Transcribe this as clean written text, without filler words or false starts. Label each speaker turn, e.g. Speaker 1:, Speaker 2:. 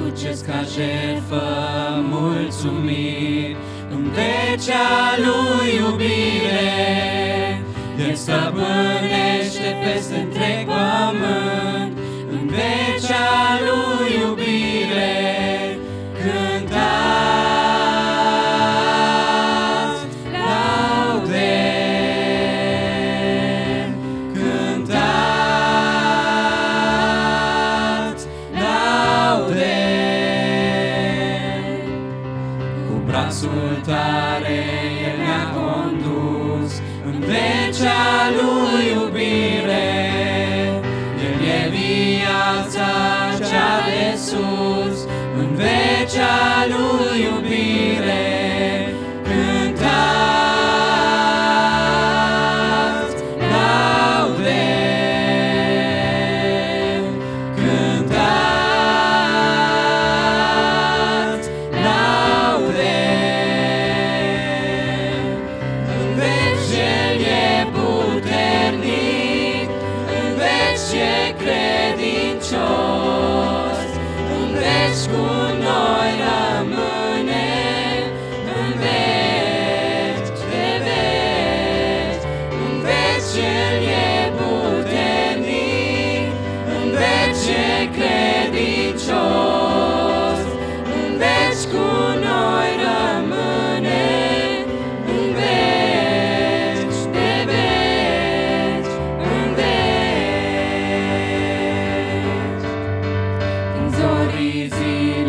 Speaker 1: aduceți ca jertfă mulțumiri în vecea lui iubire. El stăpânește peste întreg pământ în vecea lui iubire. Cântați laude, cântați laude. Cu brațul tare El ne-a condus în vecea lui iubire. El e viața cea de sus în vecea lui iubire. Cântați laude, cântați laude. În veci El e puternic, în veci e credincios, în veci cu noi rămâne, în veci de veci. În veci El e puternic, în veci e credincios, în veci cu noi rămâne, în veci de veci, în veci. În zorii zilei